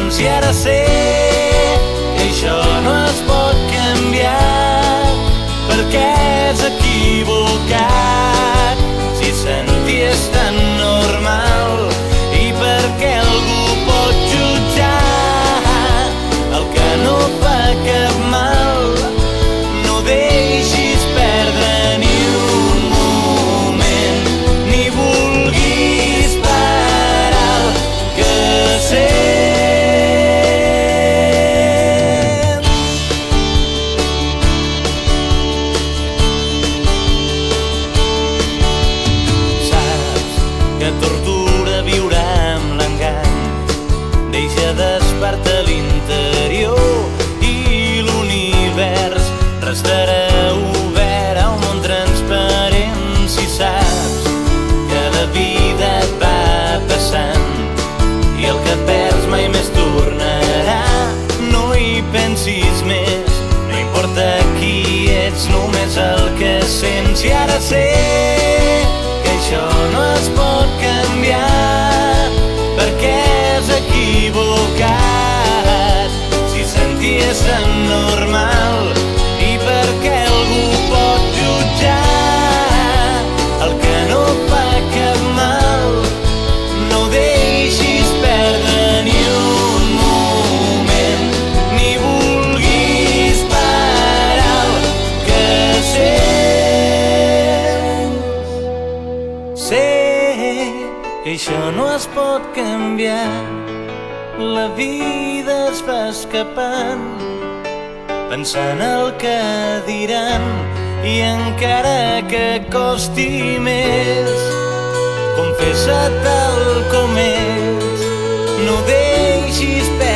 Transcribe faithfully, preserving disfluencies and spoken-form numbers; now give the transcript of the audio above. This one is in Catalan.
sents i ara sé que això no es pot canviar perquè és equivocat si senties tan normal i perquè algú pot jutjar el que no fa cap mal. No deixis perdre ni un moment ni vulguis parar el que sents. Saps que tortura viure amb l'engany, deixa despertar l'interior i l'univers restarà obert a un món transparent. Si saps que la vida et va passant i el que perds mai més tornarà, no hi pensis més, no importa qui ets, només el que sents. I ara sé que això no es pot canviar perquè és equivocat si senties tan normal i perquè algú pot jutjar el que no fa cap mal. No deixis perdre ni un moment ni vulguis parar el que sents. Sé que això no es pot canviar, la vida es va escapant pensant el que diran i encara que costi més, confessa tal com és. No deixis perdre